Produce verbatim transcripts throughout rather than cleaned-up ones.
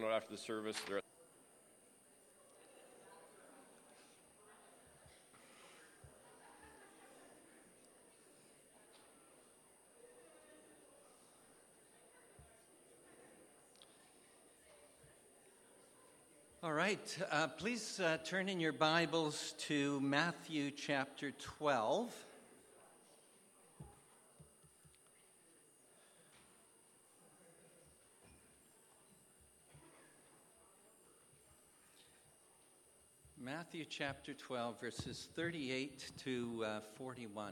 out after the service. They're All right, uh, please uh, turn in your Bibles to Matthew chapter twelve. Matthew chapter twelve, verses thirty-eight to uh, forty-one.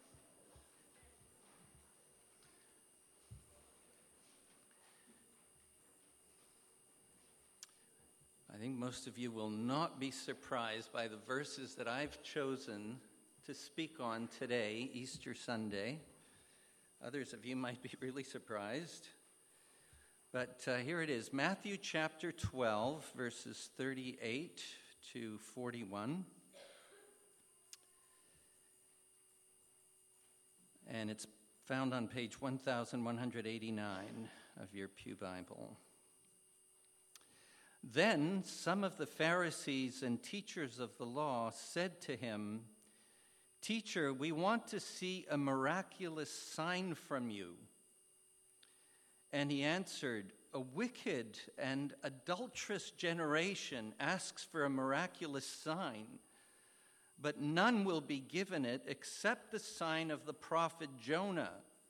I think most of you will not be surprised by the verses that I've chosen to speak on today, Easter Sunday. Others of you might be really surprised. But uh, here it is, Matthew chapter twelve, verses thirty-eight to forty-one. And it's found on page one thousand one hundred eighty-nine of your Pew Bible. Then some of the Pharisees and teachers of the law said to him, "Teacher, we want to see a miraculous sign from you." And he answered, "A wicked and adulterous generation asks for a miraculous sign, but none will be given it except the sign of the prophet Jonah.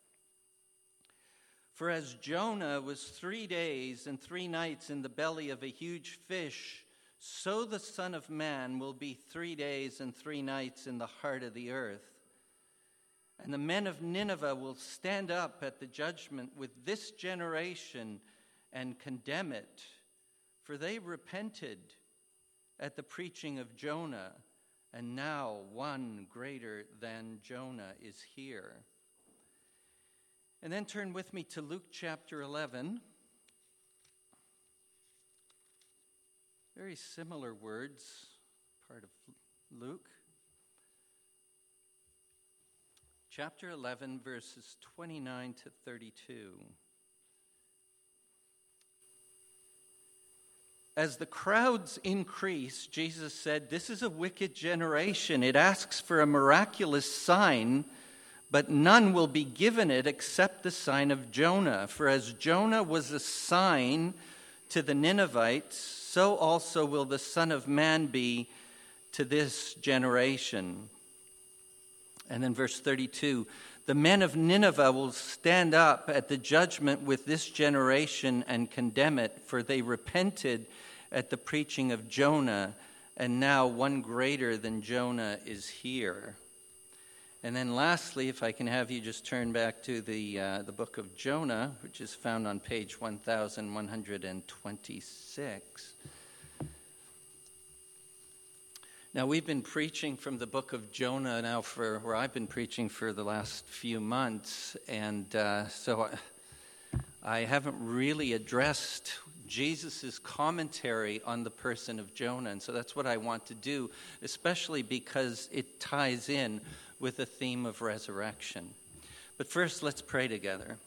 For as Jonah was three days and three nights in the belly of a huge fish, so the Son of Man will be three days and three nights in the heart of the earth. And the men of Nineveh will stand up at the judgment with this generation and condemn it, for they repented at the preaching of Jonah, and now one greater than Jonah is here." And then turn with me to Luke chapter eleven. Very similar words, part of Luke. Chapter eleven, verses twenty-nine to thirty-two. As the crowds increased, Jesus said, "This is a wicked generation. It asks for a miraculous sign, but none will be given it except the sign of Jonah. For as Jonah was a sign to the Ninevites, so also will the Son of Man be to this generation." And then verse thirty-two, "The men of Nineveh will stand up at the judgment with this generation and condemn it, for they repented at the preaching of Jonah, and now one greater than Jonah is here." And then lastly, if I can have you just turn back to the uh, the book of Jonah, which is found on page one thousand one hundred twenty-six. Now, we've been preaching from the book of Jonah now for, where I've been preaching for the last few months, and uh, so I, I haven't really addressed Jesus' commentary on the person of Jonah, and so that's what I want to do, especially because it ties in with the theme of resurrection. But first, let's pray together.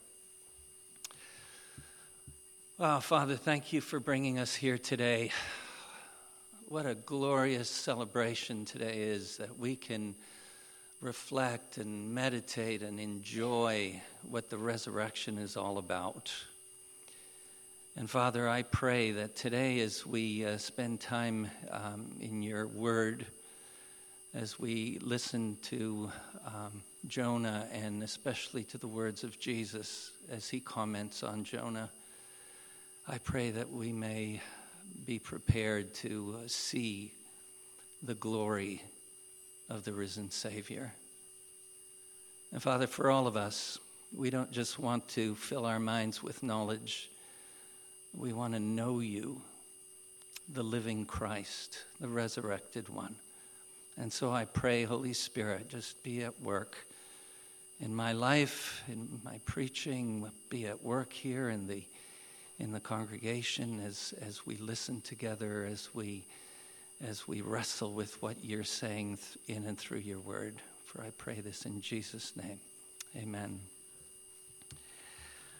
Oh, Father, thank you for bringing us here today. What a glorious celebration today is, that we can reflect and meditate and enjoy what the resurrection is all about. And Father, I pray that today, as we uh, spend time um, in your word, as we listen to um, Jonah, and especially to the words of Jesus as he comments on Jonah, I pray that we may be prepared to uh, see the glory of the risen Savior. And Father, for all of us, we don't just want to fill our minds with knowledge. We want to know you, the living Christ, the resurrected one. And so I pray, Holy Spirit, just be at work in my life, in my preaching, be at work here in the in the congregation as as we listen together, as we as we wrestle with what you're saying in and through your word. For I pray this in Jesus' name. Amen.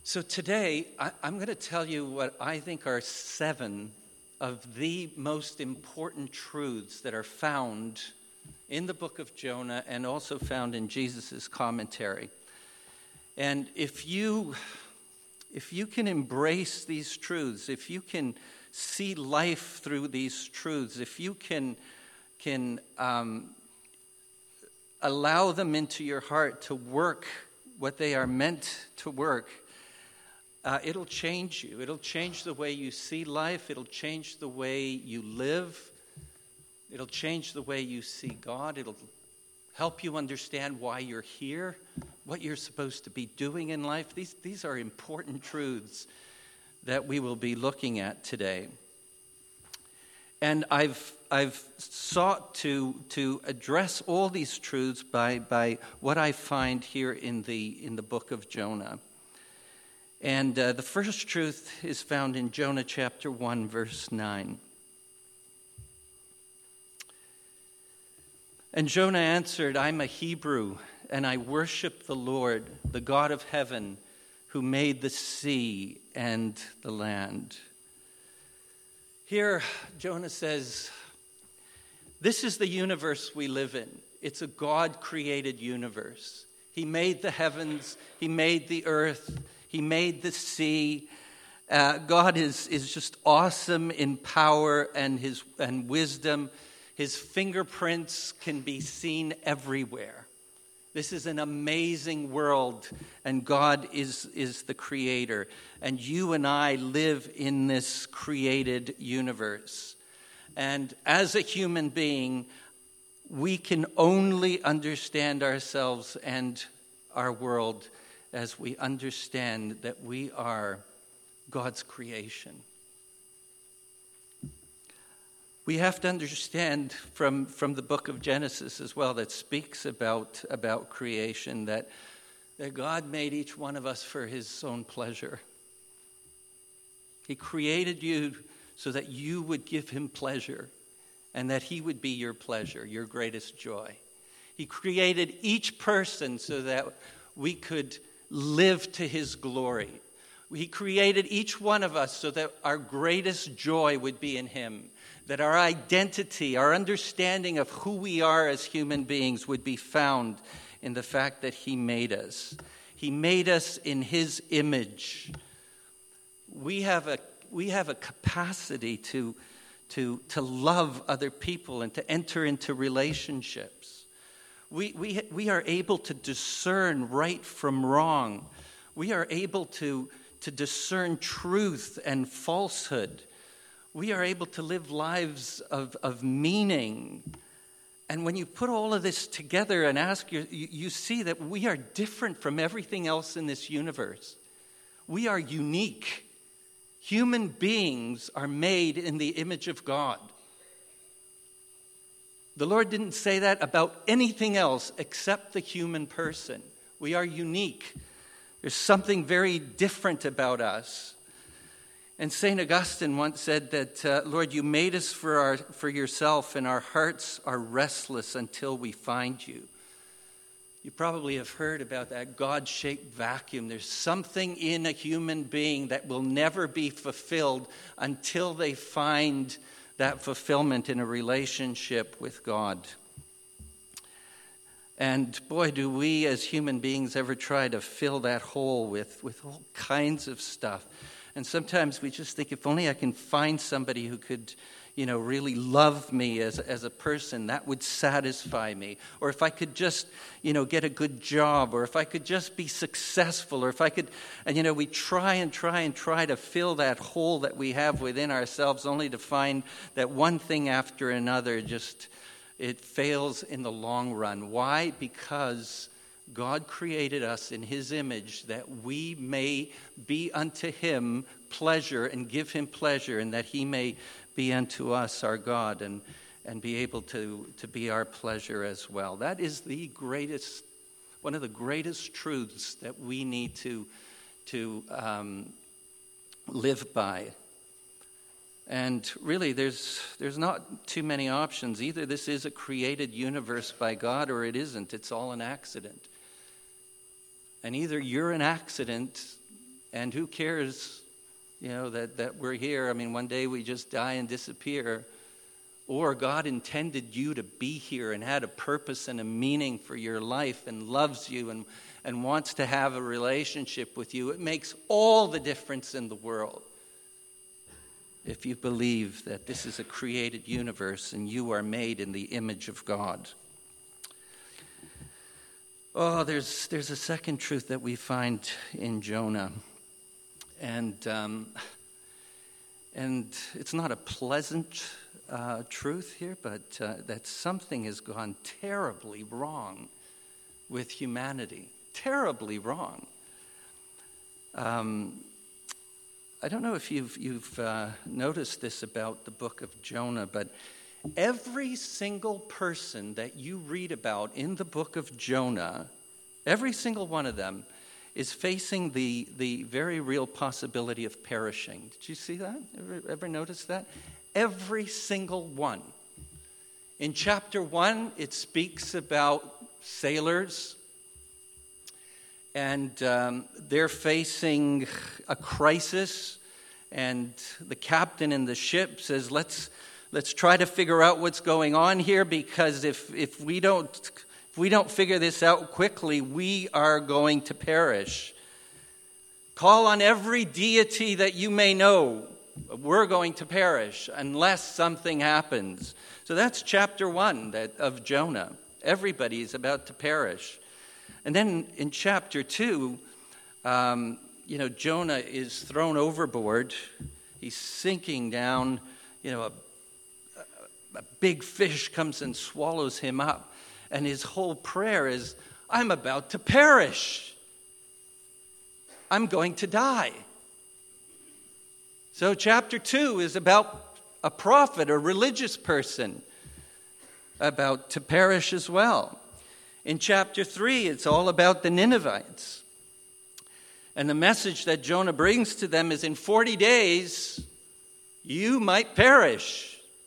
So today, I, I'm going to tell you what I think are seven of the most important truths that are found in the book of Jonah and also found in Jesus' commentary. And if you, if you can embrace these truths, if you can see life through these truths, if you can, can um, allow them into your heart to work what they are meant to work, Uh, it'll change you. It'll change the way you see life. It'll change the way you live. It'll change the way you see God. It'll help you understand why you're here, what you're supposed to be doing in life. These, these are important truths that we will be looking at today. And I've I've sought to to address all these truths by by what I find here in the in the book of Jonah. And uh, the first truth is found in Jonah chapter one, verse nine. And Jonah answered, I'm a Hebrew, and I worship the Lord, the God of heaven, who made the sea and the land. Here, Jonah says, this is the universe we live in. It's a God-created universe. He made the heavens, he made the earth, he made the sea. Uh, God is, is just awesome in power and his and wisdom. His fingerprints can be seen everywhere. This is an amazing world, and God is, is the creator. And you and I live in this created universe. And as a human being, we can only understand ourselves and our world as we understand that we are God's creation. We have to understand from, from the book of Genesis as well that speaks about, about creation that, that God made each one of us for his own pleasure. He created you so that you would give him pleasure and that he would be your pleasure, your greatest joy. He created each person so that we could live to his glory. He created each one of us so that our greatest joy would be in him, that our identity, our understanding of who we are as human beings would be found in the fact that he made us. He made us in his image. We have a we have a capacity to, to, to love other people and to enter into relationships. We, we, we are able to discern right from wrong. We are able to, to discern truth and falsehood. We are able to live lives of, of meaning. And when you put all of this together and ask, you, you see that we are different from everything else in this universe. We are unique. Human beings are made in the image of God. The Lord didn't say that about anything else except the human person. We are unique. There's something very different about us. And Saint Augustine once said that, uh, Lord, you made us for our for yourself, and our hearts are restless until we find you. You probably have heard about that God-shaped vacuum. There's something in a human being that will never be fulfilled until they find that fulfillment in a relationship with God. And boy, do we as human beings ever try to fill that hole with, with all kinds of stuff. And sometimes we just think, if only I can find somebody who could, you know, really love me as, as a person, that would satisfy me. Or if I could just, you know, get a good job, or if I could just be successful, or if I could, and, you know, we try and try and try to fill that hole that we have within ourselves, only to find that one thing after another just, it fails in the long run. Why? Because God created us in his image that we may be unto him pleasure and give him pleasure, and that he may be unto us our God and, and be able to, to be our pleasure as well. That is the greatest, one of the greatest truths that we need to, to um, live by. And really, there's there's not too many options. Either this is a created universe by God, or it isn't. It's all an accident. And either you're an accident And who cares, you know, that, that we're here? I mean, one day we just die and disappear. Or God intended you to be here and had a purpose and a meaning for your life and loves you and, and wants to have a relationship with you. It makes all the difference in the world if you believe that this is a created universe and you are made in the image of God. Oh, there's there's a second truth that we find in Jonah. And um, and it's not a pleasant uh, truth here, but uh, that something has gone terribly wrong with humanity. Terribly wrong. Um, I don't know if you've you've uh, noticed this about the book of Jonah, but every single person that you read about in the book of Jonah, every single one of them is facing the, the very real possibility of perishing. Did you see that? Ever, ever notice that? Every single one. In chapter one, it speaks about sailors, and um, they're facing a crisis, and the captain in the ship says, let's let's try to figure out what's going on here, because if if we don't if we don't figure this out quickly, we are going to perish. Call on every deity that you may know. We're going to perish unless something happens. So that's chapter one that, of Jonah. Everybody is about to perish. And then in chapter two, um, you know, Jonah is thrown overboard. He's sinking down. You know, a, a, a big fish comes and swallows him up. And his whole prayer is, I'm about to perish. I'm going to die. So chapter two is about a prophet, a religious person, about to perish as well. In chapter three, it's all about the Ninevites. And the message that Jonah brings to them is, in forty days, you might perish.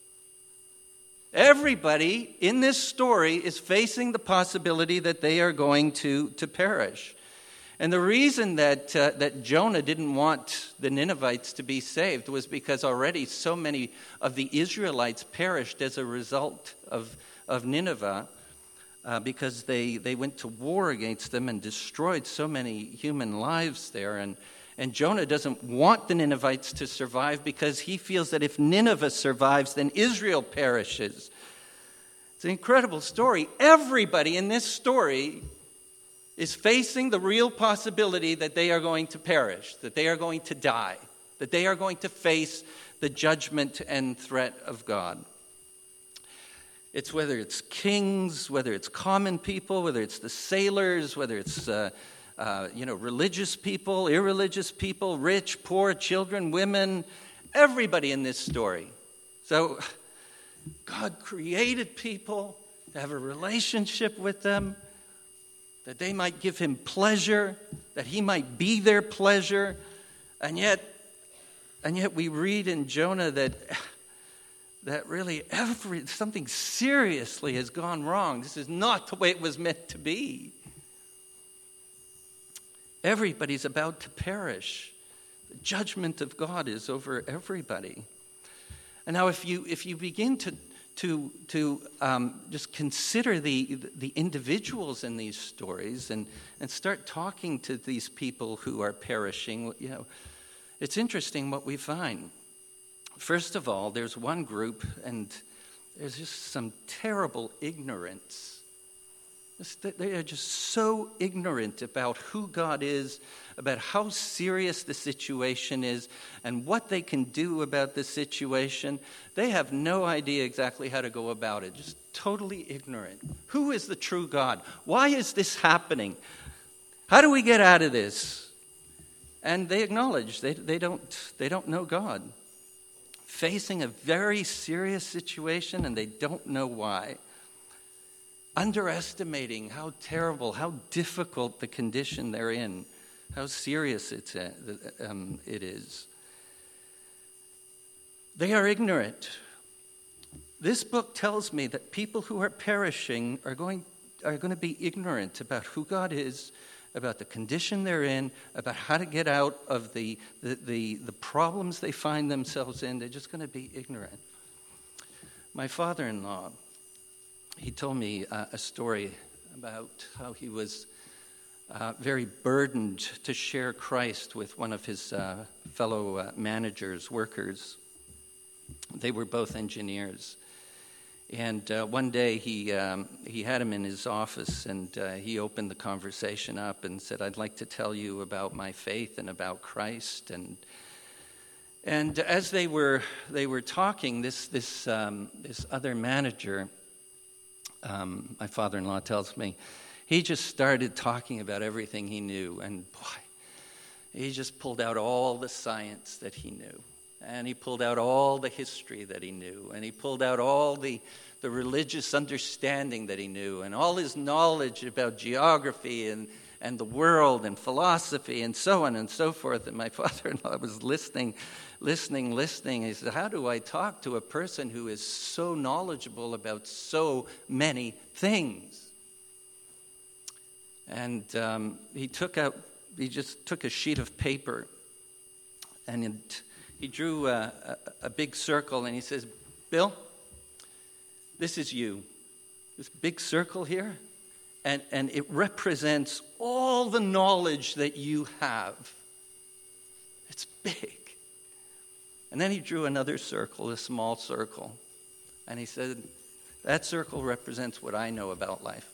Everybody in this story is facing the possibility that they are going to, to perish. And the reason that uh, that Jonah didn't want the Ninevites to be saved was because already so many of the Israelites perished as a result of, of Nineveh, uh, because they, they went to war against them and destroyed so many human lives there. And, and Jonah doesn't want the Ninevites to survive because he feels that if Nineveh survives, then Israel perishes. It's an incredible story. Everybody in this story is facing the real possibility that they are going to perish, that they are going to die, that they are going to face the judgment and threat of God. It's whether it's kings, whether it's common people, whether it's the sailors, whether it's uh, uh, you know religious people, irreligious people, rich, poor, children, women, everybody in this story. So God created people to have a relationship with them, that they might give him pleasure, that he might be their pleasure. And yet, and yet we read in Jonah that, that really every, something seriously has gone wrong. This is not the way it was meant to be. Everybody's about to perish. The judgment of God is over everybody. And now if you if you begin to to to um, just consider the the individuals in these stories and, and start talking to these people who are perishing, you know, it's interesting what we find. First of all, there's one group, and there's just some terrible ignorance. They are just so ignorant about who God is, about how serious the situation is, and what they can do about the situation. They have no idea exactly how to go about it, just totally ignorant. Who is the true God? Why is this happening? How do we get out of this? And they acknowledge they, they don't they don't know God. Facing a very serious situation, and they don't know why. Underestimating how terrible, how difficult the condition they're in, how serious it's, uh, um, it is. They are ignorant. This book tells me that people who are perishing are going, are going to be ignorant about who God is, about the condition they're in, about how to get out of the, the, the, the problems they find themselves in. They're just going to be ignorant. My father-in-law, he told me uh, a story about how he was uh, very burdened to share Christ with one of his uh, fellow uh, managers, workers. They were both engineers. And uh, one day he um, he had him in his office, and uh, he opened the conversation up and said, "I'd like to tell you about my faith and about Christ." And and as they were they were talking, this this um, this other manager, um, my father-in-law tells me, he just started talking about everything he knew, and boy, he just pulled out all the science that he knew. And he pulled out all the history that he knew. And he pulled out all the, the religious understanding that he knew. And all his knowledge about geography and, and the world and philosophy and so on and so forth. And my father-in-law was listening, listening, listening. He said, how do I talk to a person who is so knowledgeable about so many things? And um, he took out, he just took a sheet of paper and it, he drew a, a, a big circle, and he says, Bill, this is you. This big circle here, and, and it represents all the knowledge that you have. It's big. And then he drew another circle, a small circle, and he said, that circle represents what I know about life.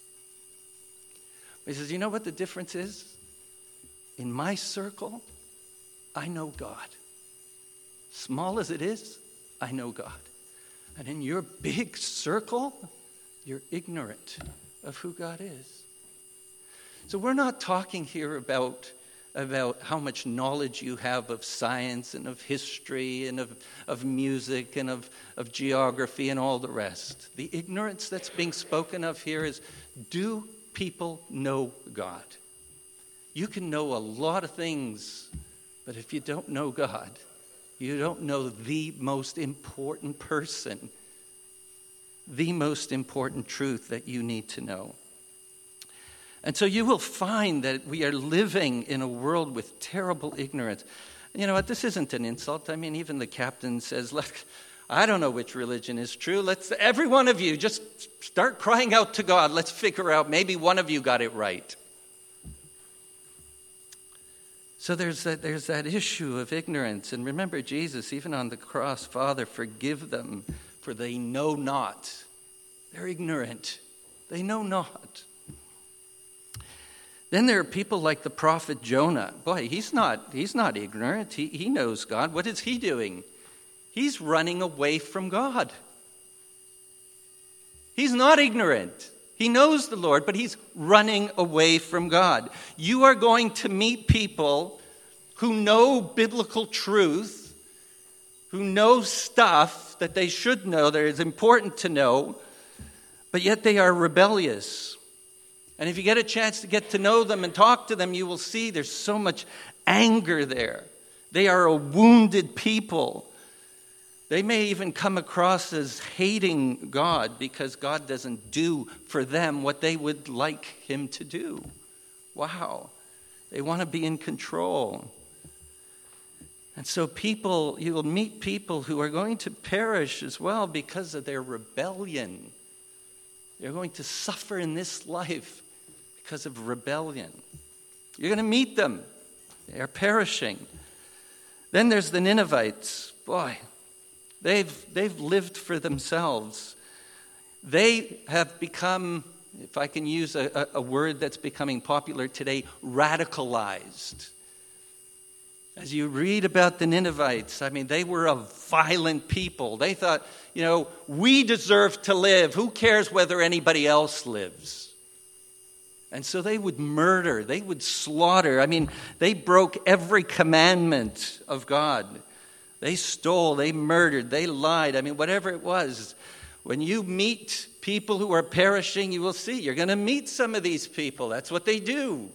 He says, you know what the difference is? In my circle, I know God. Small as it is, I know God. And in your big circle, you're ignorant of who God is. So we're not talking here about, about how much knowledge you have of science and of history and of, of music and of, of geography and all the rest. The ignorance that's being spoken of here is, do people know God? You can know a lot of things, but if you don't know God, you don't know the most important person, the most important truth that you need to know. And so you will find that we are living in a world with terrible ignorance. You know what? This isn't an insult. I mean, even the captain says, look, I don't know which religion is true. Let's, every one of you, just start crying out to God. Let's figure out, maybe one of you got it right. So there's that, there's that issue of ignorance. And remember Jesus, even on the cross, Father, forgive them, for they know not. They're ignorant. They know not. Then there are people like the prophet Jonah. Boy, he's not, he's not ignorant. He, he knows God. What is he doing? He's running away from God. He's not ignorant. He knows the Lord, but he's running away from God. You are going to meet people who know biblical truth, who know stuff that they should know, that is important to know, but yet they are rebellious. And if you get a chance to get to know them and talk to them, you will see there's so much anger there. They are a wounded people. They may even come across as hating God because God doesn't do for them what they would like him to do. Wow. They want to be in control. And so people, you will meet people who are going to perish as well because of their rebellion. They're going to suffer in this life because of rebellion. You're going to meet them. They are perishing. Then there's the Ninevites. Boy, They've, they've lived for themselves. They have become, if I can use a, a word that's becoming popular today, radicalized. As you read about the Ninevites, I mean, they were a violent people. They thought, you know, we deserve to live. Who cares whether anybody else lives? And so they would murder. They would slaughter. I mean, they broke every commandment of God. They stole, they murdered, they lied. I mean, whatever it was. When you meet people who are perishing, you will see. You're going to meet some of these people. That's what they do.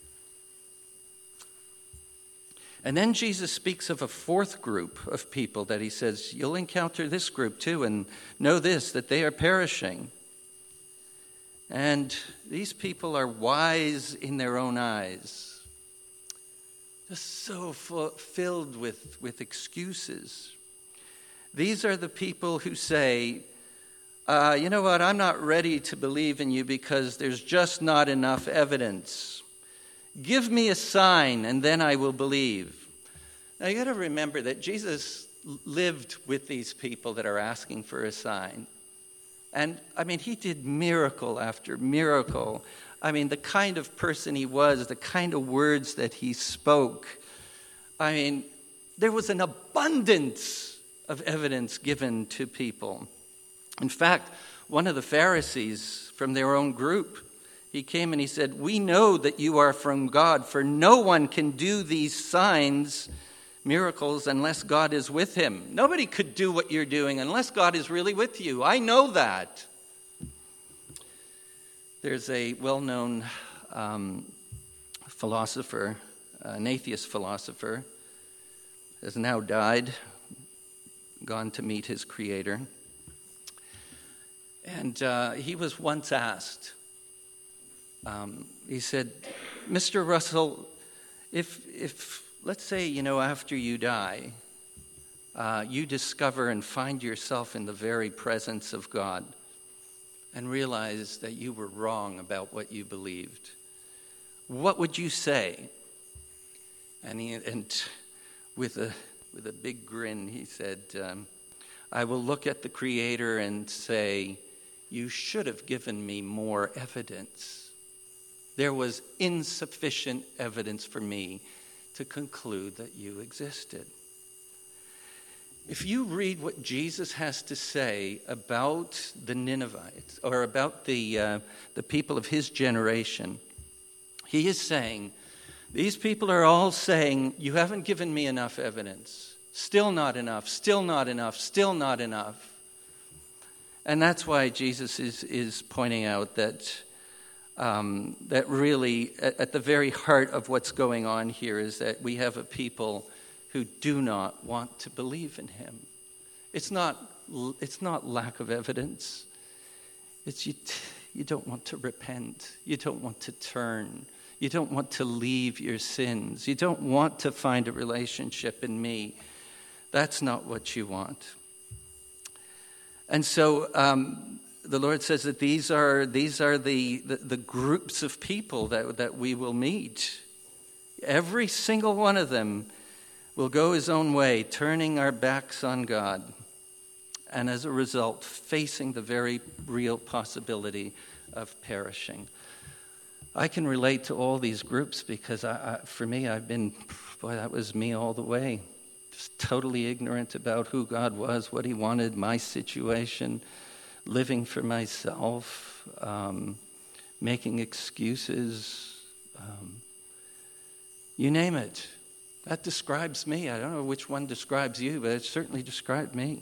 And then Jesus speaks of a fourth group of people that he says, you'll encounter this group too, and know this, that they are perishing. And these people are wise in their own eyes, just so full, filled with, with excuses. These are the people who say, uh, you know what, I'm not ready to believe in you because there's just not enough evidence. Give me a sign and then I will believe. Now you got to remember that Jesus lived with these people that are asking for a sign. And I mean, he did miracle after miracle. I mean, the kind of person he was, the kind of words that he spoke. I mean, there was an abundance of evidence given to people. In fact, one of the Pharisees from their own group, he came and he said, "We know that you are from God, for no one can do these signs, miracles, unless God is with him." Nobody could do what you're doing unless God is really with you. I know that. There's a well-known um, philosopher, an atheist philosopher, has now died, gone to meet his creator. And uh, he was once asked, um, he said, "Mister Russell, if if let's say, you know, after you die, uh, you discover and find yourself in the very presence of God and realize that you were wrong about what you believed. What would you say?" And he, and with a with a big grin, he said, um, "I will look at the Creator and say, you should have given me more evidence. There was insufficient evidence for me to conclude that you existed." If you read what Jesus has to say about the Ninevites, or about the uh, the people of his generation, he is saying, these people are all saying, you haven't given me enough evidence. Still not enough, still not enough, still not enough. And that's why Jesus is, is pointing out that Um, that really, at, at the very heart of what's going on here is that we have a people who do not want to believe in him. It's not, it's not lack of evidence. It's you, you don't want to repent. You don't want to turn. You don't want to leave your sins. You don't want to find a relationship in me. That's not what you want. And so um, the Lord says that these are these are the, the, the groups of people that, that we will meet. Every single one of them will go his own way, turning our backs on God. And as a result, facing the very real possibility of perishing. I can relate to all these groups because I, I, for me, I've been, boy, that was me all the way. Just totally ignorant about who God was, what he wanted, my situation, living for myself, um, making excuses, um, you name it. That describes me. I don't know which one describes you, but it certainly described me.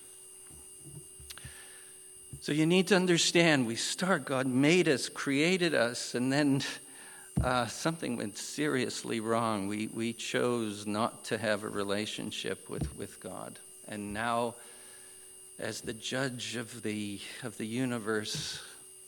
So you need to understand, we start, God made us, created us, and then uh, something went seriously wrong. We we chose not to have a relationship with, with God. And now, as the judge of the of the universe,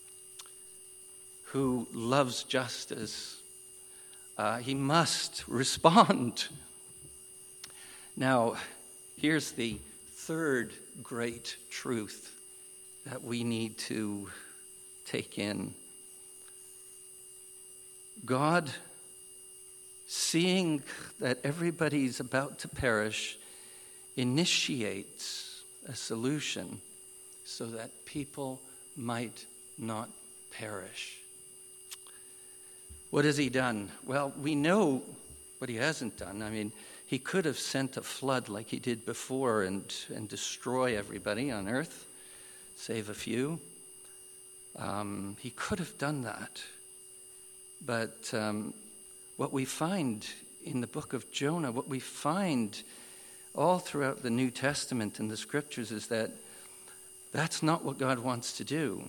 who loves justice, uh, he must respond. Now, here's the third great truth that we need to take in. God, seeing that everybody's about to perish, initiates a solution so that people might not perish. What has he done? Well, we know what he hasn't done. I mean, he could have sent a flood like he did before and, and destroy everybody on earth. Save a few. Um, he could have done that. But um, what we find in the book of Jonah, what we find all throughout the New Testament and the scriptures is that that's not what God wants to do.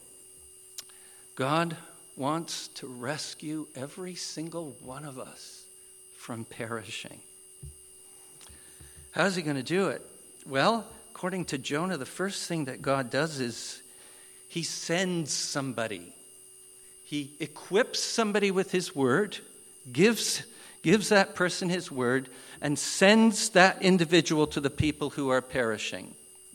God wants to rescue every single one of us from perishing. How's he going to do it? Well, according to Jonah, the first thing that God does is he sends somebody. He equips somebody with his word, gives, gives that person his word, and sends that individual to the people who are perishing.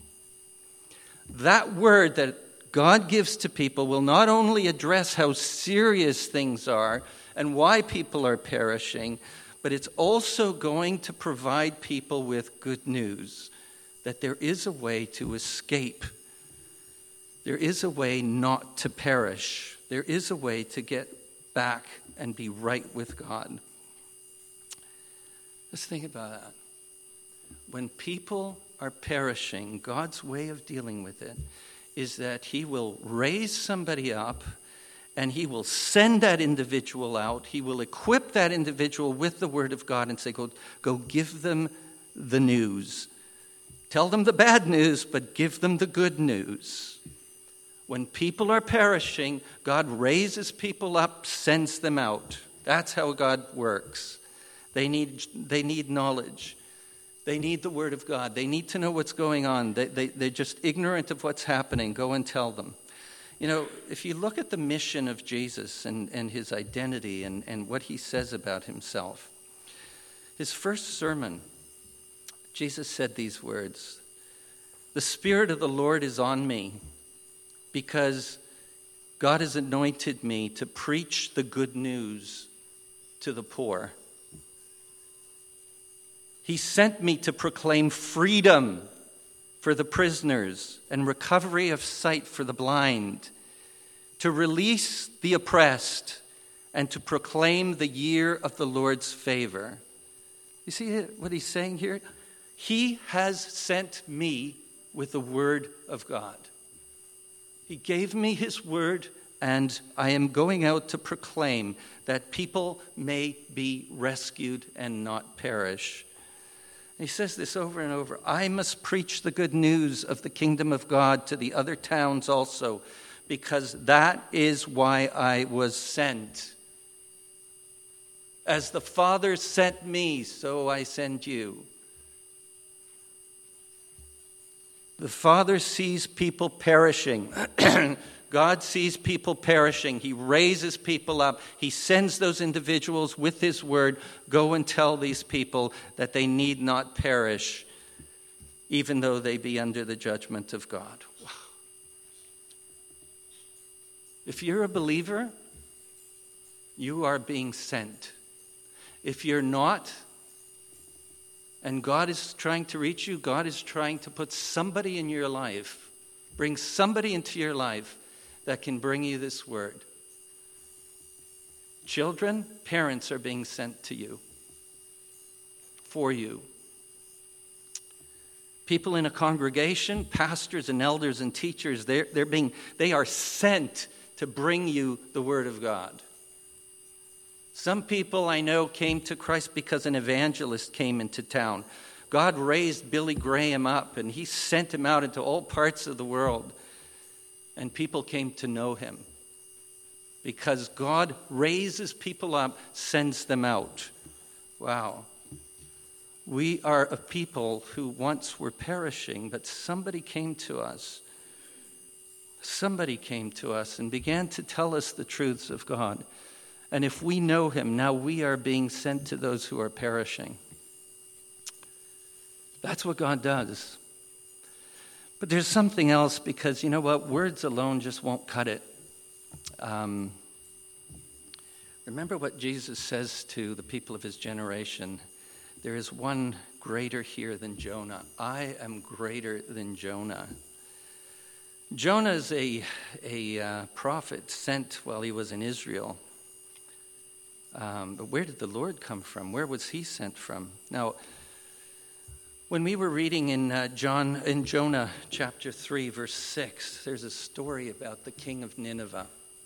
That word that God gives to people will not only address how serious things are and why people are perishing, but it's also going to provide people with good news, that there is a way to escape. There is a way not to perish. There is a way to get back and be right with God. Let's think about that. When people are perishing, God's way of dealing with it is that he will raise somebody up and he will send that individual out. He will equip that individual with the word of God and say, go, go give them the news. Tell them the bad news, but give them the good news. When people are perishing, God raises people up, sends them out. That's how God works. They need, they need knowledge. They need the word of God. They need to know what's going on. They, they, they're just ignorant of what's happening. Go and tell them. You know, if you look at the mission of Jesus and, and his identity and, and what he says about himself, his first sermon, Jesus said these words, "The Spirit of the Lord is on me, because God has anointed me to preach the good news to the poor. He sent me to proclaim freedom for the prisoners and recovery of sight for the blind, to release the oppressed, and to proclaim the year of the Lord's favor." You see what he's saying here? He has sent me with the word of God. He gave me his word, and I am going out to proclaim that people may be rescued and not perish. He says this over and over. I must preach the good news of the kingdom of God to the other towns also, because that is why I was sent. As the Father sent me, so I send you. The Father sees people perishing. God sees people perishing. He raises people up. He sends those individuals with his word. Go and tell these people that they need not perish, even though they be under the judgment of God. Wow. If you're a believer, you are being sent. If you're not, and God is trying to reach you, God is trying to put somebody in your life, bring somebody into your life that can bring you this word. Children, parents are being sent to you, for you. People in a congregation, pastors and elders and teachers, they're, they're being, they are sent to bring you the word of God. Some people I know came to Christ because an evangelist came into town. God raised Billy Graham up, and he sent him out into all parts of the world. And people came to know him. Because God raises people up, sends them out. Wow. We are a people who once were perishing, but somebody came to us. Somebody came to us and began to tell us the truths of God. And if we know him, now we are being sent to those who are perishing. That's what God does. But there's something else, because you know what? Words alone just won't cut it. Um, remember what Jesus says to the people of his generation. There is one greater here than Jonah. I am greater than Jonah. Jonah is a, a uh, prophet sent while he was in Israel. Um, but where did the Lord come from? Where was he sent from? Now, when we were reading in uh, John, in Jonah chapter three, verse six, there's a story about the king of Nineveh.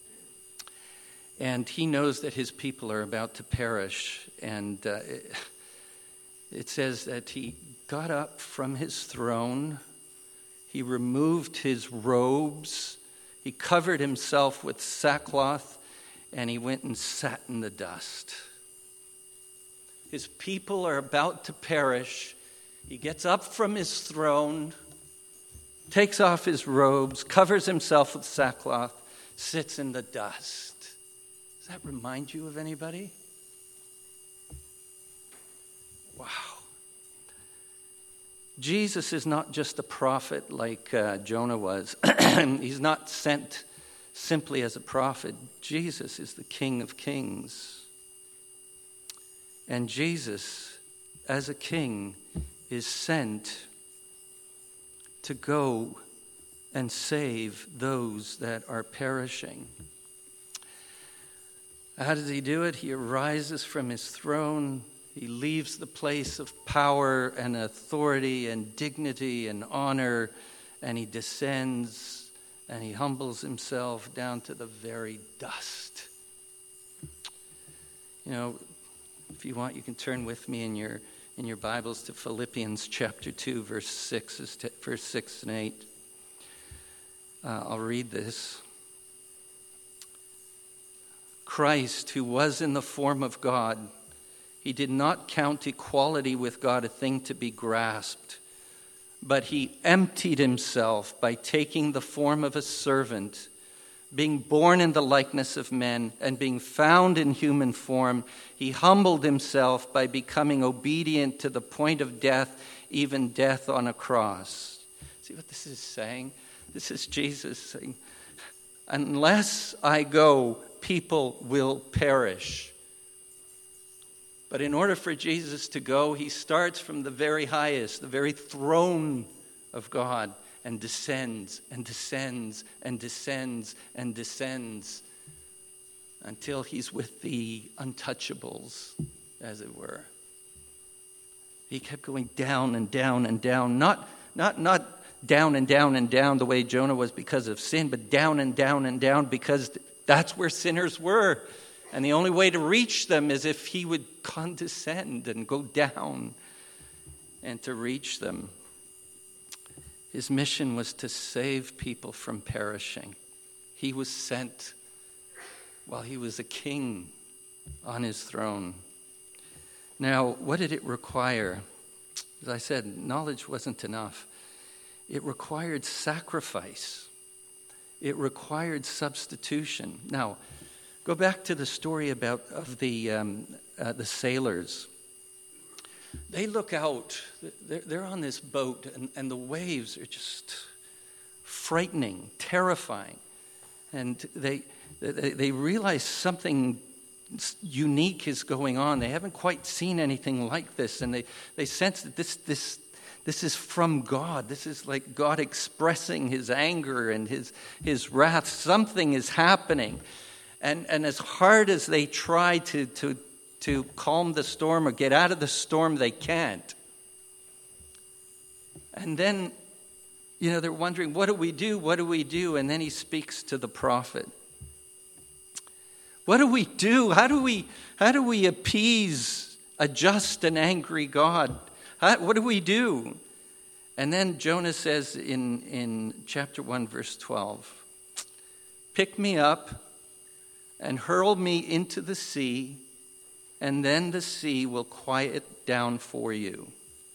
And he knows that his people are about to perish. And uh, it, it says that he got up from his throne. He removed his robes. He covered himself with sackcloth. And he went and sat in the dust. His people are about to perish. He gets up from his throne, takes off his robes, covers himself with sackcloth, sits in the dust. Does that remind you of anybody? Wow. Jesus is not just a prophet like uh, Jonah was. He's not sent simply as a prophet. Jesus is the King of Kings. And Jesus, as a king, is sent to go and save those that are perishing. How does he do it? He arises from his throne. He leaves the place of power and authority and dignity and honor, and he descends and he humbles himself down to the very dust. You know, if you want, you can turn with me in your in your Bibles to Philippians chapter two, verse six, verse six and eight. Uh, I'll read this. Christ, who was in the form of God, he did not count equality with God a thing to be grasped, but he emptied himself by taking the form of a servant, being born in the likeness of men, and being found in human form, he humbled himself by becoming obedient to the point of death, even death on a cross. See what this is saying? This is Jesus saying, unless I go, people will perish. But in order for Jesus to go, he starts from the very highest, the very throne of God, and descends and descends and descends and descends until he's with the untouchables, as it were. He kept going down and down and down, not, not, not down and down and down the way Jonah was because of sin, but down and down and down because that's where sinners were. And the only way to reach them is if he would condescend and go down and to reach them. His mission was to save people from perishing. He was sent while he was a king on his throne. Now, what did it require? As I said, knowledge wasn't enough. It required sacrifice. It required substitution. Now, go back to the story about of the um, uh, the sailors. They look out. They're, they're on this boat, and, and the waves are just frightening, terrifying, and they they, they realize something unique is going on. They haven't quite seen anything like this, and they, they sense that this this. This is from God. This is like God expressing his anger and his, his wrath. Something is happening. And, and as hard as they try to, to, to calm the storm or get out of the storm, they can't. And then, you know, they're wondering, what do we do? What do we do? And then he speaks to the prophet. What do we do? How do we, how do we appease a just and angry God? How, what do we do? And then Jonah says in, in chapter one, verse twelve, pick me up and hurl me into the sea, and then the sea will quiet down for you.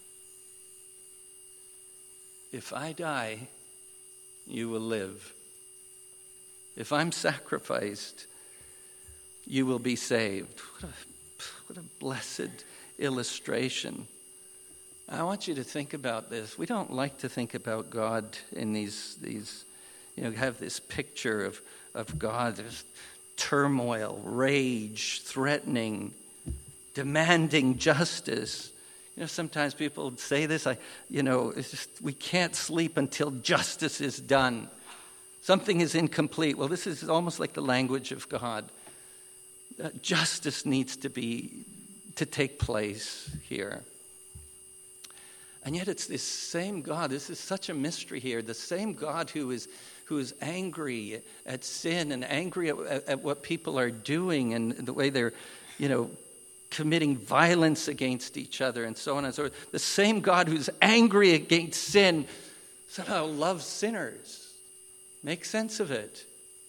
If I die, you will live. If I'm sacrificed, you will be saved. What a, what a blessed illustration. I want you to think about this. We don't like to think about God in these, these you know, have this picture of, of God. There's turmoil, rage, threatening, demanding justice. You know, sometimes people say this, I, you know, it's just, we can't sleep until justice is done. Something is incomplete. Well, this is almost like the language of God. Uh, justice needs to be, to take place here. And yet it's this same God, this is such a mystery here, the same God who is who is angry at sin and angry at, at what people are doing and the way they're, you know, committing violence against each other and so on and so forth. The same God who's angry against sin somehow loves sinners. Make sense of it.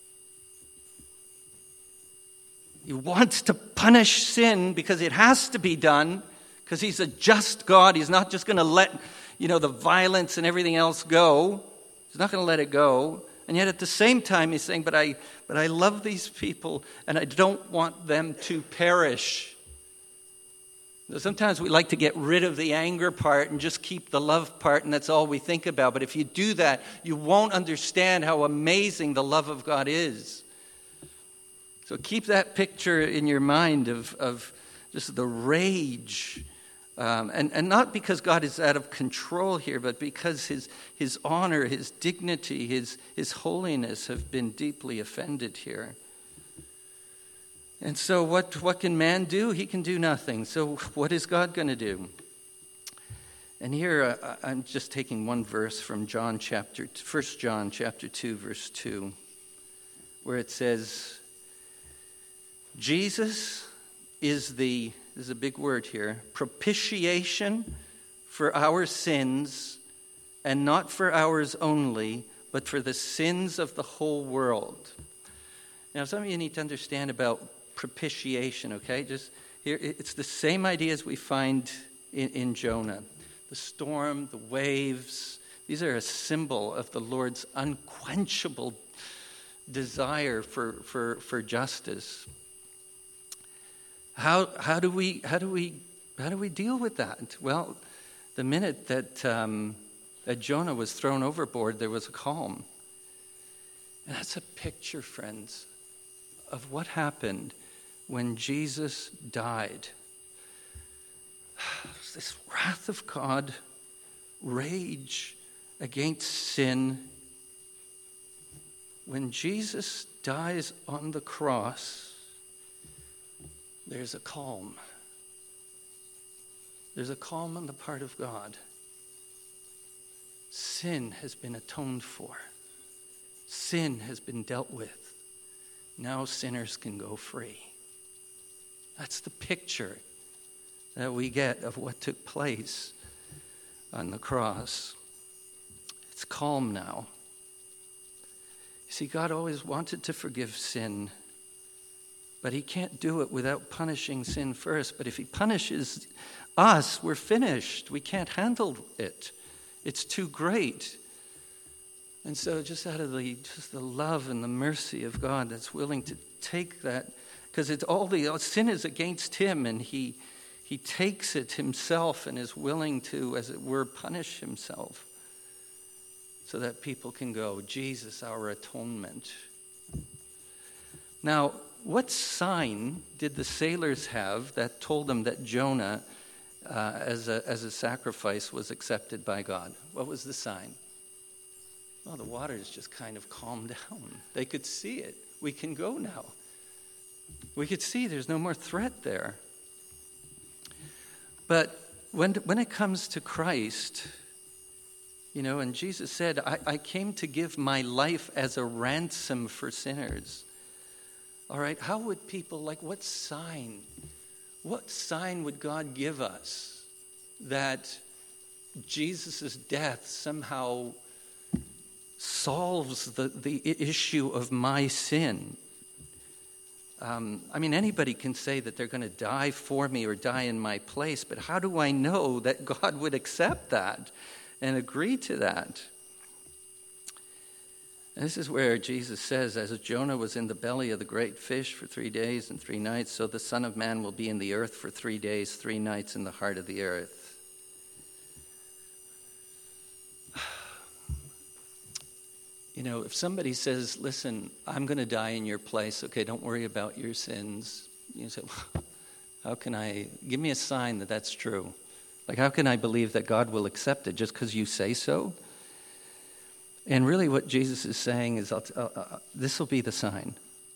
He wants to punish sin because it has to be done. Because he's a just God. He's not just going to let, you know, the violence and everything else go. He's not going to let it go. And yet at the same time, he's saying, but I, but I love these people, and I don't want them to perish. Sometimes we like to get rid of the anger part and just keep the love part, and that's all we think about. But if you do that, you won't understand how amazing the love of God is. So keep that picture in your mind of, of just the rage. Um, and, and not because God is out of control here, but because his, his honor, his dignity, his, his holiness have been deeply offended here. And so what, what can man do? He can do nothing. So what is God going to do? And here uh, I'm just taking one verse from John chapter, First John chapter two, verse two, where it says, Jesus is the, this is a big word here, propitiation for our sins, and not for ours only, but for the sins of the whole world. Now, some of you need to understand about propitiation, okay? Just here, it's the same idea as we find in, in Jonah. The storm, the waves, these are a symbol of the Lord's unquenchable desire for, for, for justice. How how do we how do we how do we deal with that? Well, the minute that um, that Jonah was thrown overboard, there was a calm, and that's a picture, friends, of what happened when Jesus died. This wrath of God, rage against sin. When Jesus dies on the cross, there's a calm. There's a calm on the part of God. Sin has been atoned for. Sin has been dealt with. Now sinners can go free. That's the picture that we get of what took place on the cross. It's calm now. You see, God always wanted to forgive sin, but he can't do it without punishing sin first. But if he punishes us, we're finished. We can't handle it. It's too great. And so just out of the just the love and the mercy of God that's willing to take that, because it's all the sin is against him, and he he takes it himself and is willing to, as it were, punish himself so that people can go, Jesus, our atonement. Now, what sign did the sailors have that told them that Jonah, uh, as a as a sacrifice, was accepted by God? What was the sign? Well, the waters just kind of calmed down. They could see it. We can go now. We could see there's no more threat there. But when when it comes to Christ, you know, and Jesus said, I, I came to give my life as a ransom for sinners. All right, how would people, like, what sign, what sign would God give us that Jesus' death somehow solves the, the issue of my sin? Um, I mean, anybody can say that they're going to die for me or die in my place, but how do I know that God would accept that and agree to that? And this is where Jesus says, as Jonah was in the belly of the great fish for three days and three nights, so the Son of Man will be in the earth for three days, three nights in the heart of the earth. You know, if somebody says, listen, I'm going to die in your place, okay, don't worry about your sins. You say, well, how can I, give me a sign that that's true. Like, how can I believe that God will accept it just because you say so? And really what Jesus is saying is, uh, uh, this will be the sign.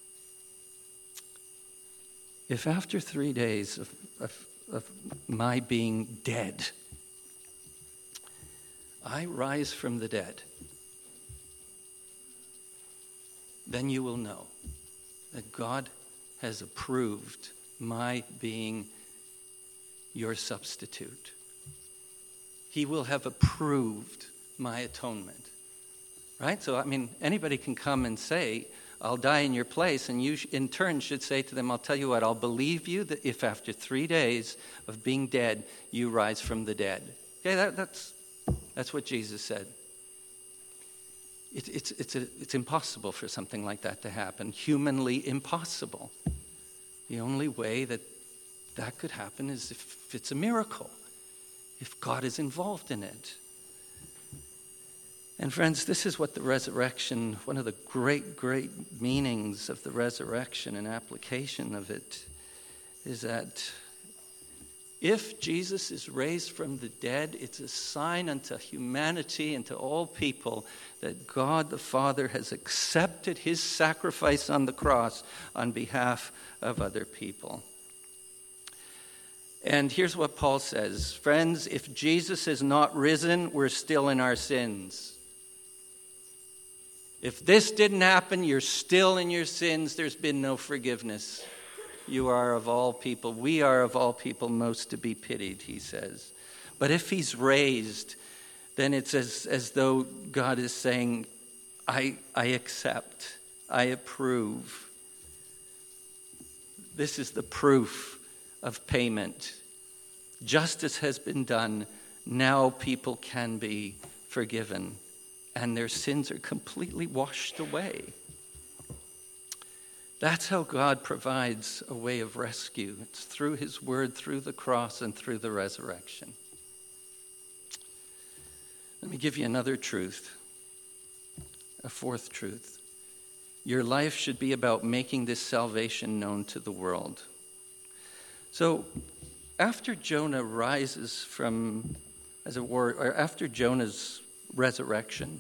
If after three days of, of, of my being dead, I rise from the dead, then you will know that God has approved my being your substitute. He will have approved my atonement. Right? So, I mean, anybody can come and say, I'll die in your place, and you in turn should say to them, I'll tell you what, I'll believe you that if after three days of being dead, you rise from the dead. Okay, that, that's, that's what Jesus said. it, it's, it's, a, it's impossible for something like that to happen, humanly impossible. The only way that that could happen is if it's a miracle, if God is involved in it. And friends, this is what the resurrection, one of the great, great meanings of the resurrection and application of it is that if Jesus is raised from the dead, it's a sign unto humanity and to all people that God the Father has accepted his sacrifice on the cross on behalf of other people. And here's what Paul says. Friends, if Jesus is not risen, we're still in our sins. If this didn't happen, you're still in your sins. There's been no forgiveness. You are of all people, we are of all people most to be pitied, he says. But if he's raised, then it's as, as though God is saying, I, I accept, I approve. This is the proof of payment. Justice has been done. Now people can be forgiven, and their sins are completely washed away. That's how God provides a way of rescue. It's through his word, through the cross, and through the resurrection. Let me give you another truth, a fourth truth. Your life should be about making this salvation known to the world. So, after Jonah rises from, as it were, or after Jonah's resurrection,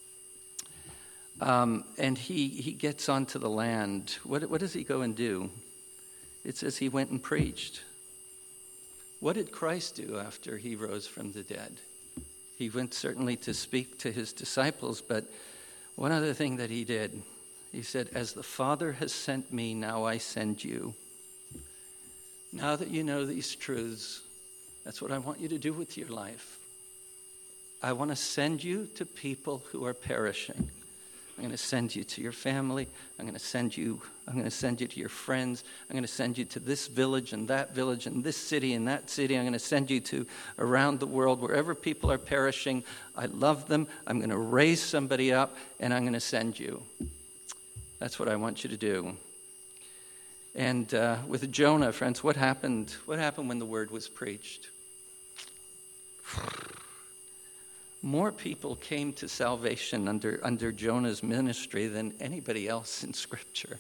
Um, and he, he gets onto the land. What, what does he go and do? It says he went and preached. What did Christ do after he rose from the dead? He went certainly to speak to his disciples, but one other thing that he did, he said, as the Father has sent me, now I send you. Now that you know these truths, that's what I want you to do with your life. I want to send you to people who are perishing. I'm going to send you to your family. I'm going to send you, I'm going to send you to your friends. I'm going to send you to this village and that village and this city and that city. I'm going to send you to around the world, wherever people are perishing. I love them. I'm going to raise somebody up, and I'm going to send you. That's what I want you to do. And uh, with Jonah, friends, what happened? What happened when the word was preached? More people came to salvation under, under Jonah's ministry than anybody else in Scripture.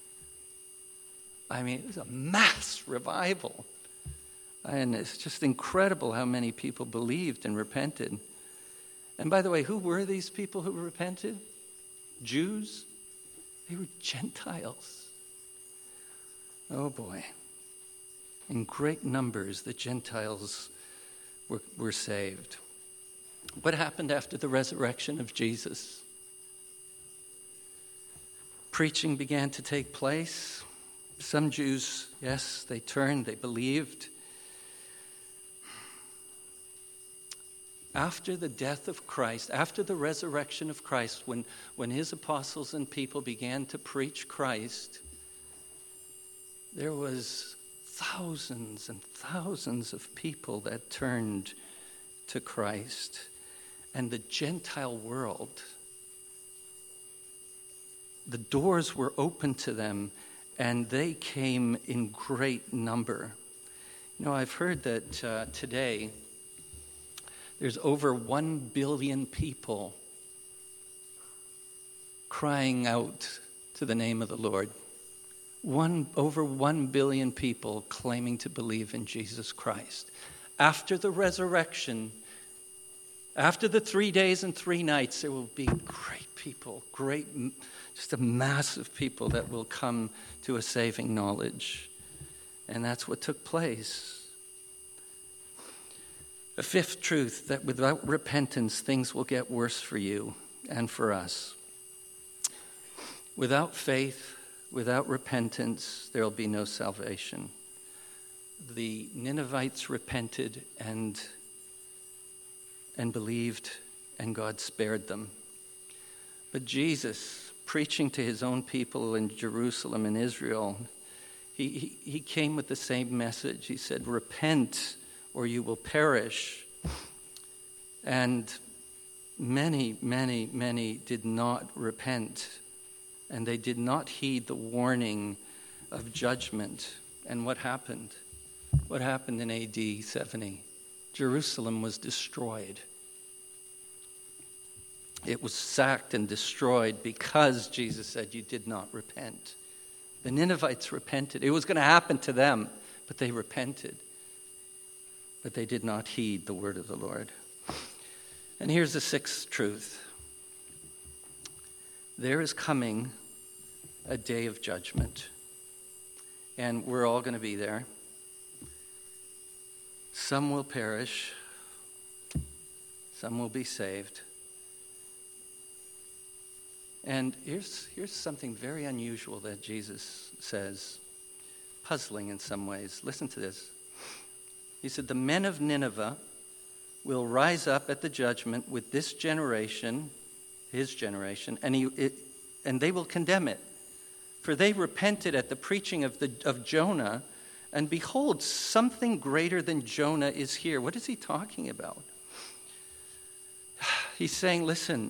I mean, it was a mass revival. And it's just incredible how many people believed and repented. And by the way, who were these people who repented? Jews? They were Gentiles. Oh boy. In great numbers, the Gentiles were, were saved. What happened after the resurrection of Jesus? Preaching began to take place. Some Jews, yes, they turned, they believed. After the death of Christ, after the resurrection of Christ, when, when his apostles and people began to preach Christ, there was thousands and thousands of people that turned to Christ. And the Gentile world, the doors were open to them, and they came in great number. You know, I've heard that uh, today there's over one billion people crying out to the name of the Lord. One, over one billion people claiming to believe in Jesus Christ. After the resurrection, after the three days and three nights, there will be great people, great, just a mass of people that will come to a saving knowledge. And that's what took place. A fifth truth, that without repentance, things will get worse for you and for us. Without faith, without repentance, there will be no salvation. The Ninevites repented and and believed, and God spared them. But Jesus, preaching to his own people in Jerusalem and Israel, he, he, he came with the same message. He said, repent or you will perish. And many, many, many did not repent, and they did not heed the warning of judgment. And what happened? What happened in A D seventy? Jerusalem was destroyed. It was sacked and destroyed because Jesus said, you did not repent. The Ninevites repented. It was going to happen to them, but they repented. But they did not heed the word of the Lord. And here's the sixth truth. There is coming a day of judgment. And we're all going to be there. Some will perish. Some will be saved. And here's, here's something very unusual that Jesus says, puzzling in some ways. Listen to this. He said, the men of Nineveh will rise up at the judgment with this generation, his generation, and, he, it, and they will condemn it. For they repented at the preaching of, the, of Jonah, and behold, something greater than Jonah is here. What is he talking about? He's saying, listen,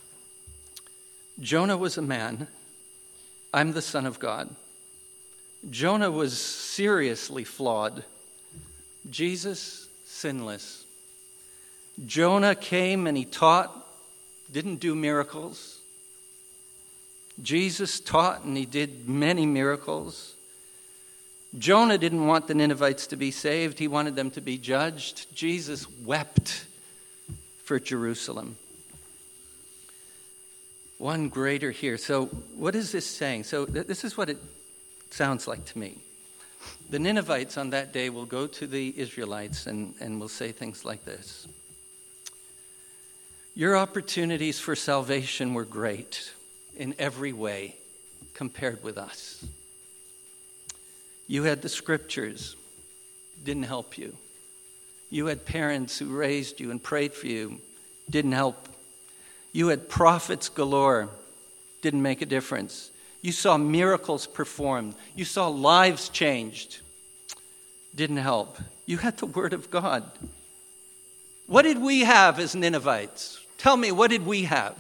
Jonah was a man. I'm the Son of God. Jonah was seriously flawed. Jesus, sinless. Jonah came and he taught, didn't do miracles. Jesus taught and he did many miracles. Jonah didn't want the Ninevites to be saved. He wanted them to be judged. Jesus wept for Jerusalem. One greater here. So what is this saying? So th- this is what it sounds like to me. The Ninevites on that day will go to the Israelites and, and will say things like this. Your opportunities for salvation were great in every way compared with us. You had the scriptures, didn't help you. You had parents who raised you and prayed for you, didn't help. You had prophets galore, didn't make a difference. You saw miracles performed. You saw lives changed, didn't help. You had the word of God. What did we have as Ninevites? Tell me, what did we have?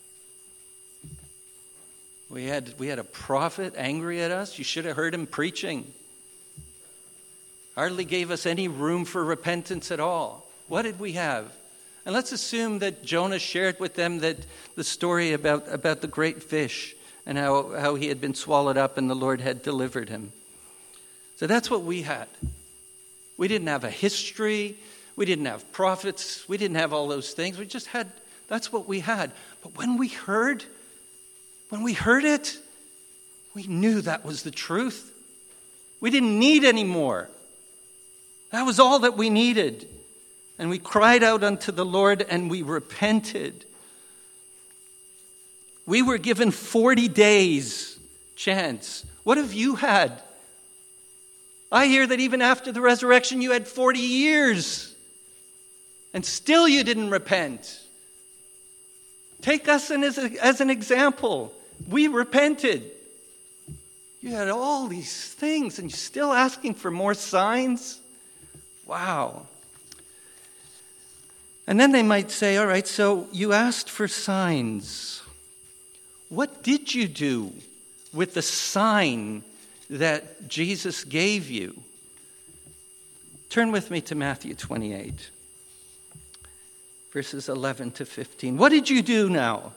We had, we had a prophet angry at us. You should have heard him preaching. Hardly gave us any room for repentance at all. What did we have? And let's assume that Jonah shared with them that the story about, about the great fish and how, how he had been swallowed up and the Lord had delivered him. So that's what we had. We didn't have a history. We didn't have prophets. We didn't have all those things. We just had, that's what we had. But when we heard, when we heard it, we knew that was the truth. We didn't need any more. That was all that we needed. And we cried out unto the Lord and we repented. We were given forty days chance. What have you had? I hear that even after the resurrection you had forty years. And still you didn't repent. Take us in as, a, as an example. We repented. You had all these things and you're still asking for more signs? Wow. And then they might say, all right, so you asked for signs. What did you do with the sign that Jesus gave you? Turn with me to Matthew twenty-eight, verses eleven to fifteen. What did you do now?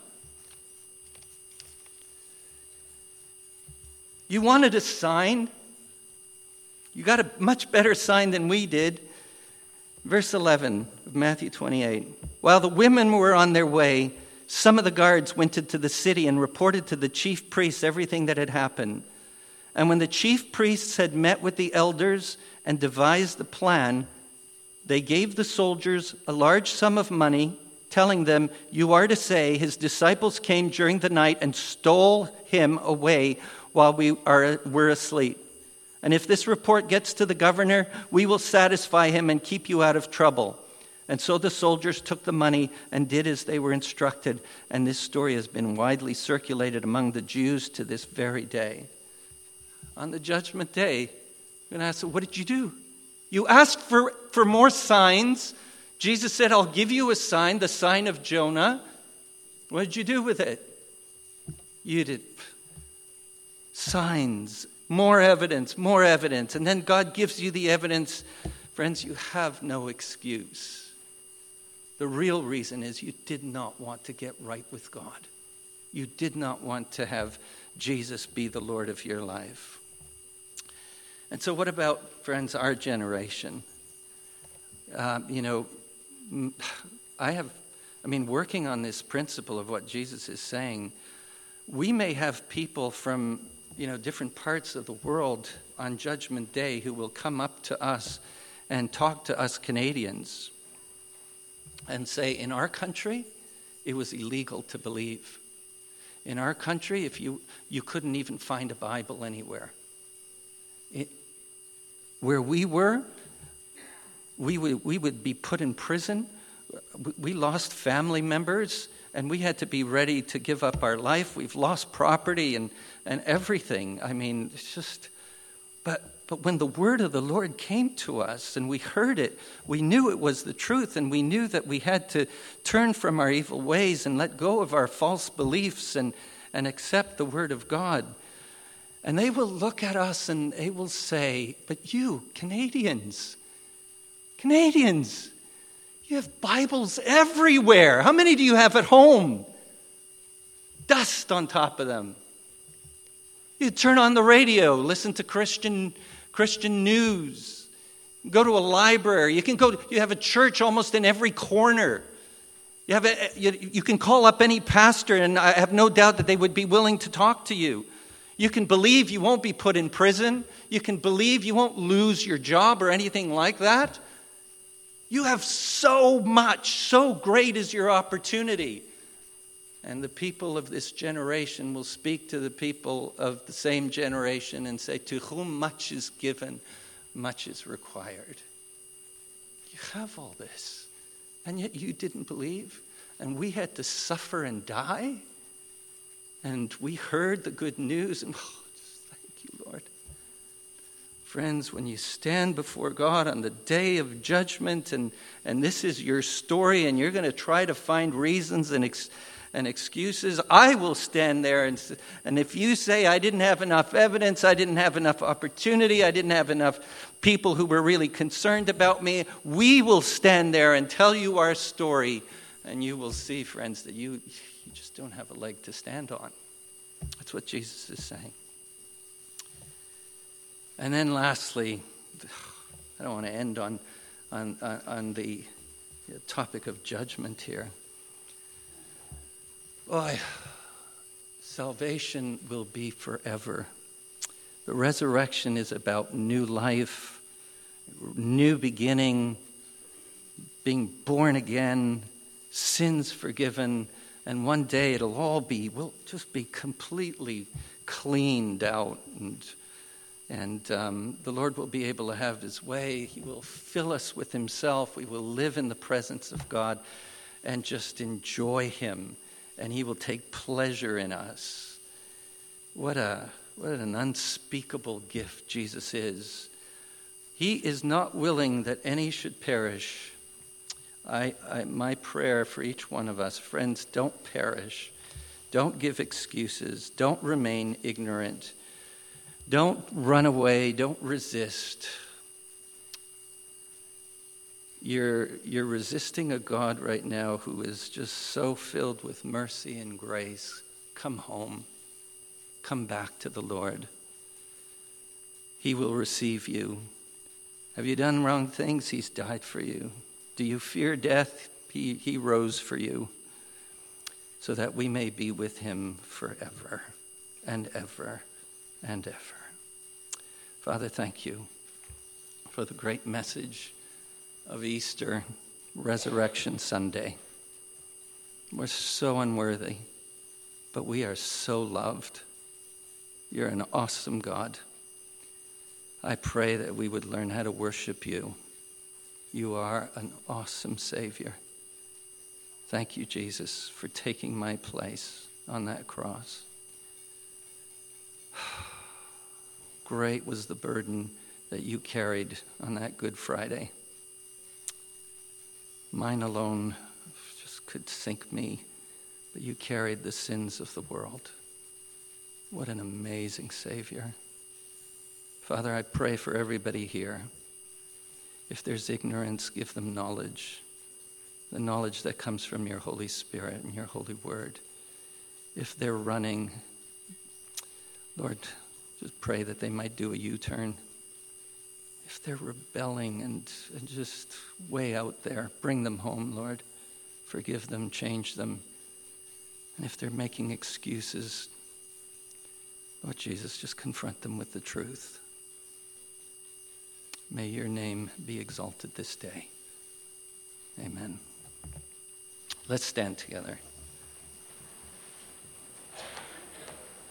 You wanted a sign? You got a much better sign than we did. Verse eleven of Matthew twenty-eight. While the women were on their way, some of the guards went into the city and reported to the chief priests everything that had happened. And when the chief priests had met with the elders and devised the plan, they gave the soldiers a large sum of money, telling them, you are to say, his disciples came during the night and stole him away while we are, were asleep. And if this report gets to the governor, we will satisfy him and keep you out of trouble. And so the soldiers took the money and did as they were instructed. And this story has been widely circulated among the Jews to this very day. On the judgment day, you're going to ask, what did you do? You asked for, for more signs. Jesus said, I'll give you a sign, the sign of Jonah. What did you do with it? You did signs, more evidence, more evidence. And then God gives you the evidence. Friends, you have no excuse. The real reason is you did not want to get right with God. You did not want to have Jesus be the Lord of your life. And so what about, friends, our generation? Um, you know, I have, I mean, working on this principle of what Jesus is saying, we may have people from, you know, different parts of the world on Judgment Day who will come up to us and talk to us Canadians and say, in our country, it was illegal to believe. In our country, if you, you couldn't even find a Bible anywhere. It, where we were, we would, we would be put in prison. We lost family members, and we had to be ready to give up our life. We've lost property and, and everything. I mean, it's just, but, but when the word of the Lord came to us and we heard it, we knew it was the truth, and we knew that we had to turn from our evil ways and let go of our false beliefs and, and accept the word of God. And they will look at us and they will say, but you, Canadians, Canadians, you have Bibles everywhere. How many do you have at home? Dust on top of them. You turn on the radio, listen to Christian Christian news. Go to a library. You can go. You have a church almost in every corner. You have a, you, you can call up any pastor, and I have no doubt that they would be willing to talk to you. You can believe you won't be put in prison. You can believe you won't lose your job or anything like that. You have so much, so great is your opportunity. And the people of this generation will speak to the people of the same generation and say, to whom much is given, much is required. You have all this, and yet you didn't believe, and we had to suffer and die, and we heard the good news, and oh, just thank you, Lord. Friends, when you stand before God on the day of judgment, and, and this is your story, and you're going to try to find reasons and ex- and excuses, I will stand there, and, and if you say I didn't have enough evidence, I didn't have enough opportunity, I didn't have enough people who were really concerned about me, we will stand there and tell you our story, and you will see, friends, that you, you just don't have a leg to stand on. That's what Jesus is saying. And then lastly, I don't want to end on, on, on, on the topic of judgment here. Boy, salvation will be forever. The resurrection is about new life, new beginning, being born again, sins forgiven, and one day it'll all be, we'll just be completely cleaned out, and and um, the Lord will be able to have his way. He will fill us with himself. We will live in the presence of God and just enjoy him. And he will take pleasure in us. What a what an unspeakable gift Jesus is. He is not willing that any should perish. I, I my prayer for each one of us, friends, don't perish. Don't give excuses. Don't remain ignorant. Don't run away. Don't resist. You're, you're resisting a God right now who is just so filled with mercy and grace. Come home. Come back to the Lord. He will receive you. Have you done wrong things? He's died for you. Do you fear death? He, he rose for you, so that we may be with him forever and ever and ever. Father, thank you for the great message of Easter, Resurrection Sunday. We're so unworthy, but we are so loved. You're an awesome God. I pray that we would learn how to worship you. You are an awesome Savior. Thank you, Jesus, for taking my place on that cross. Great was the burden that you carried on that Good Friday. Mine alone just could sink me, but you carried the sins of the world. What an amazing Savior. Father, I pray for everybody here. If there's ignorance, give them knowledge, the knowledge that comes from your Holy Spirit and your holy word. If they're running, Lord, just pray that they might do a U-turn. If they're rebelling and, and just way out there, bring them home, Lord. Forgive them, change them. And if they're making excuses, Lord Jesus, just confront them with the truth. May your name be exalted this day. Amen. Let's stand together.